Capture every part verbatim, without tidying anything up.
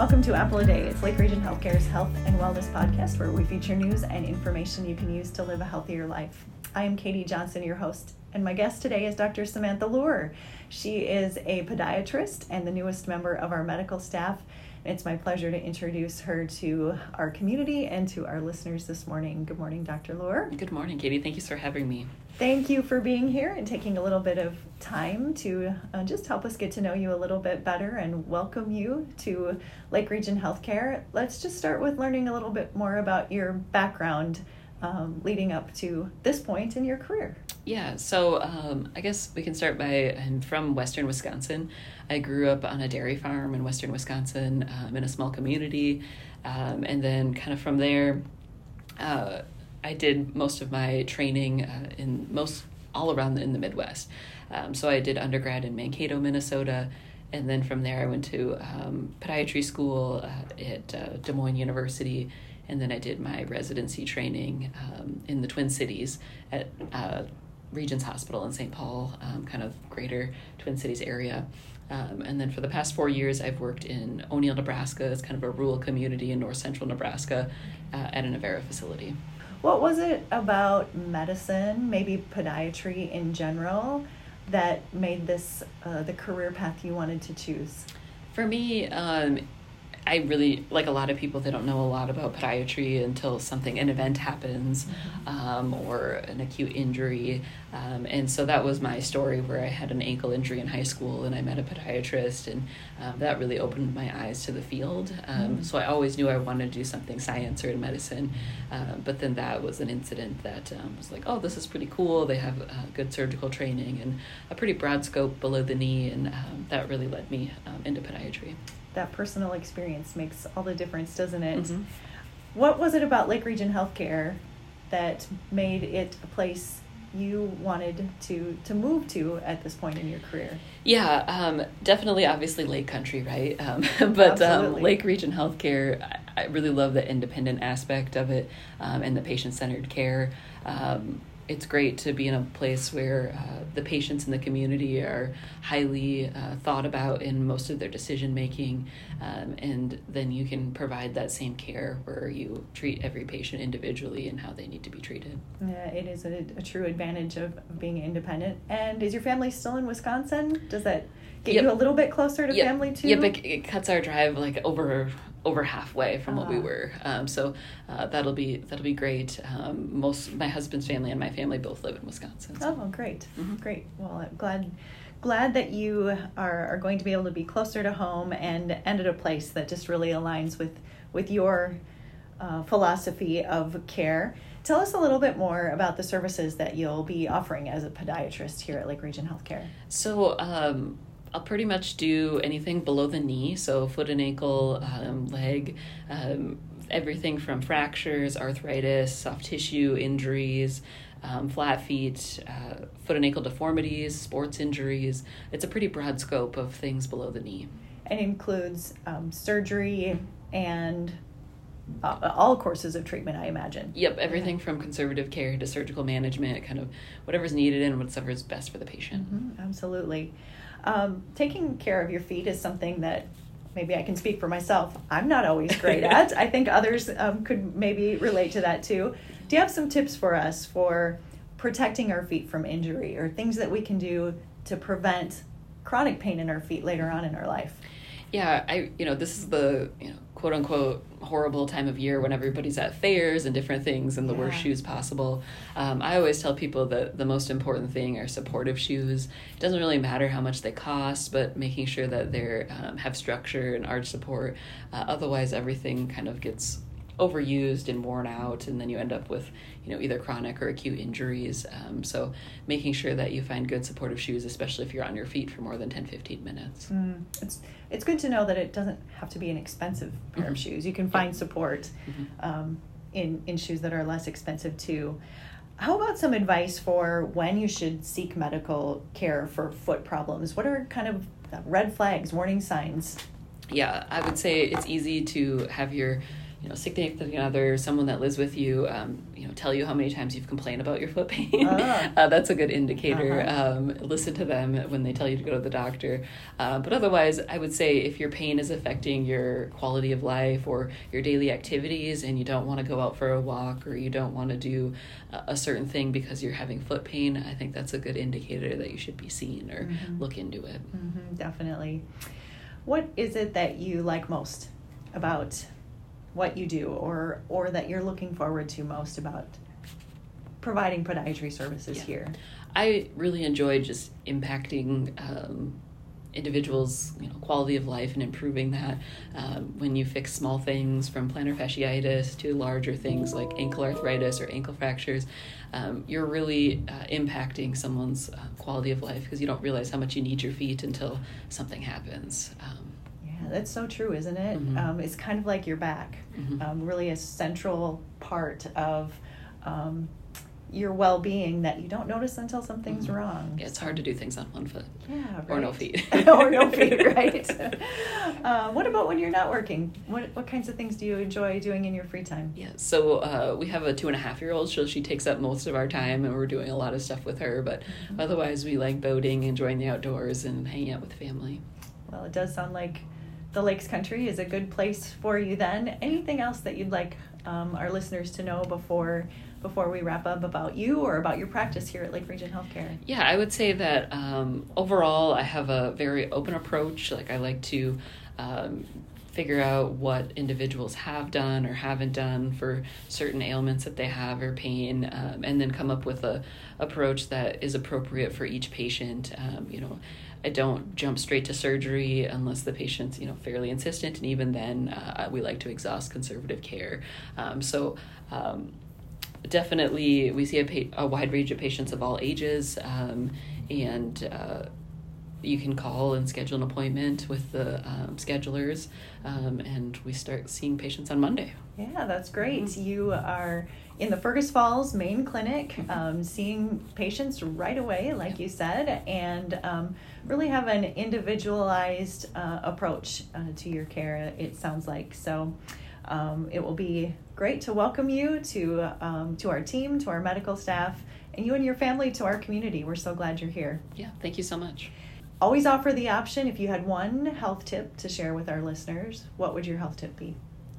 Welcome to Apple a Day. It's Lake Region Healthcare's Health and Wellness Podcast, where we feature news and information you can use to live a healthier life. I am Katie Johnson, your host, and my guest today is Doctor Samantha Luer. She is a podiatrist and the newest member of our medical staff. It's my pleasure to introduce her to our community and to our listeners this morning. Good morning, Doctor Luer. Good morning, Katie. Thank you for having me. Thank you for being here and taking a little bit of time to uh, just help us get to know you a little bit better and welcome you to Lake Region Healthcare. Let's just start with learning a little bit more about your background um, leading up to this point in your career. Yeah, so um, I guess we can start by, I'm from Western Wisconsin. I grew up on a dairy farm in Western Wisconsin um, in a small community. Um, and then kind of from there, uh, I did most of my training uh, in most, all around the, in the Midwest. Um, so I did undergrad in Mankato, Minnesota. And then from there I went to um, podiatry school uh, at uh, Des Moines University. And then I did my residency training um, in the Twin Cities at uh, Regions Hospital in Saint Paul, um, kind of greater Twin Cities area. Um, and then for the past four years, I've worked in O'Neill, Nebraska. It's kind of a rural community in north central Nebraska uh, at an Avera facility. What was it about medicine, maybe podiatry in general, that made this uh, the career path you wanted to choose? For me, um, I really, like a lot of people, they don't know a lot about podiatry until something, an event happens, mm-hmm. um, or an acute injury. Um, and so that was my story, where I had an ankle injury in high school and I met a podiatrist, and um, that really opened my eyes to the field. Um, mm-hmm. So I always knew I wanted to do something science or in medicine. Uh, but then that was an incident that um, was like, oh, this is pretty cool. They have uh, good surgical training and a pretty broad scope below the knee. And um, that really led me um, into podiatry. That personal experience makes all the difference, doesn't it? Mm-hmm. What was it about Lake Region Healthcare that made it a place you wanted to to move to at this point in your career? Yeah, um, definitely, obviously, Lake Country, right? Um, but um, Lake Region Healthcare, I, I really love the independent aspect of it um, and the patient-centered care. Um, It's great to be in a place where uh, the patients in the community are highly uh, thought about in most of their decision making, um, and then you can provide that same care where you treat every patient individually and how they need to be treated. Yeah, it is a, a true advantage of, of being independent. And is your family still in Wisconsin? Does that get yep. you a little bit closer to yep. family too? Yep, it, it cuts our drive like over over halfway from what we Ah. were. Um, so uh, that'll be that'll be great. Um, most my husband's family and my family both live in Wisconsin. So. Oh, great, Mm-hmm. great. Well, I'm glad glad that you are, are going to be able to be closer to home and and at a place that just really aligns with with your uh, philosophy of care. Tell us a little bit more about the services that you'll be offering as a podiatrist here at Lake Region Healthcare. So. Um, I'll pretty much do anything below the knee, so foot and ankle, um, leg, um, everything from fractures, arthritis, soft tissue injuries, um, flat feet, uh, foot and ankle deformities, sports injuries. It's a pretty broad scope of things below the knee. And includes um, surgery and uh, all courses of treatment, I imagine. Yep, everything from conservative care to surgical management, kind of whatever's needed and whatever's best for the patient. Mm-hmm, absolutely. Um, taking care of your feet is something that maybe I can speak for myself. I'm not always great at. I think others um, could maybe relate to that too. Do you have some tips for us for protecting our feet from injury or things that we can do to prevent chronic pain in our feet later on in our life? Yeah, I you know, this is the, you know, quote unquote horrible time of year when everybody's at fairs and different things in the yeah. worst shoes possible. Um, I always tell people that the most important thing are supportive shoes. It doesn't really matter how much they cost, but making sure that they um, have structure and arch support. Uh, otherwise, everything kind of gets overused and worn out, and then you end up with, you know, either chronic or acute injuries. Um, so making sure that you find good supportive shoes, especially if you're on your feet for more than ten, fifteen minutes. Mm, it's it's good to know that it doesn't have to be an expensive pair mm-hmm. of shoes. You can find yeah. support mm-hmm. um, in, in shoes that are less expensive too. How about some advice for when you should seek medical care for foot problems? What are kind of red flags, warning signs? Yeah, I would say it's easy to have your you know, significant other, someone that lives with you, um, you know, tell you how many times you've complained about your foot pain. Ah. uh, that's a good indicator. Uh-huh. Um, listen to them when they tell you to go to the doctor. Uh, but otherwise, I would say if your pain is affecting your quality of life or your daily activities and you don't want to go out for a walk or you don't want to do a, a certain thing because you're having foot pain, I think that's a good indicator that you should be seen or mm-hmm. look into it. Mm-hmm, definitely. What is it that you like most about what you do, or or that you're looking forward to most about providing podiatry services yeah. here? I really enjoy just impacting um, individuals' you know, quality of life and improving that. Um, when you fix small things from plantar fasciitis to larger things like ankle arthritis or ankle fractures, um, you're really uh, impacting someone's uh, quality of life because you don't realize how much you need your feet until something happens. Um, Yeah, that's so true, isn't it? Mm-hmm. Um, it's kind of like your back, mm-hmm. um, really a central part of um, your well-being that you don't notice until something's mm-hmm. wrong. Yeah, it's hard to do things on one foot. Yeah, right. Or no feet. Or no feet, right? uh, what about when you're not working? What what kinds of things do you enjoy doing in your free time? Yeah, so uh, we have a two and a half year old, so she takes up most of our time, and we're doing a lot of stuff with her. But mm-hmm. otherwise, we like boating, enjoying the outdoors, and hanging out with family. Well, it does sound like the Lakes Country is a good place for you then. Anything else that you'd like um, our listeners to know before before we wrap up about you or about your practice here at Lake Region Healthcare? Yeah, I would say that um, overall I have a very open approach. Like I like to um, figure out what individuals have done or haven't done for certain ailments that they have or pain, um, and then come up with a approach that is appropriate for each patient. Um, you know, I don't jump straight to surgery unless the patient's, you know, fairly insistent, and even then, uh, we like to exhaust conservative care. Um, so, um, definitely, we see a, pa- a wide range of patients of all ages, um, and uh, you can call and schedule an appointment with the um, schedulers, um, and we start seeing patients on Monday. Yeah, that's great. Mm-hmm. You are in the Fergus Falls main clinic, um, seeing patients right away, like you said, and um, really have an individualized uh, approach uh, to your care, it sounds like. So um, it will be great to welcome you to um, to our team, to our medical staff, and you and your family to our community. We're so glad you're here. Yeah, thank you so much. Always offer the option, if you had one health tip to share with our listeners, what would your health tip be?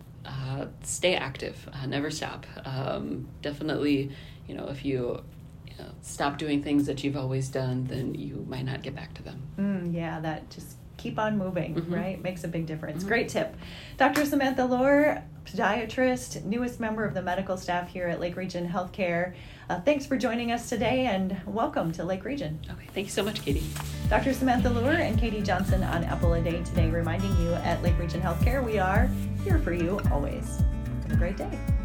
Uh, stay active, uh, never stop. Um, definitely, you know, if you, you know, stop doing things that you've always done, then you might not get back to them. Mm, yeah, that just keep on moving, mm-hmm. right? Makes a big difference. Mm-hmm. Great tip. Doctor Samantha Lohr, podiatrist, newest member of the medical staff here at Lake Region Healthcare. Uh, thanks for joining us today, and welcome to Lake Region. Okay, thank you so much, Katie. Doctor Samantha Lohr and Katie Johnson on Apple a Day today, reminding you at Lake Region Healthcare, we are here for you always. Have a great day.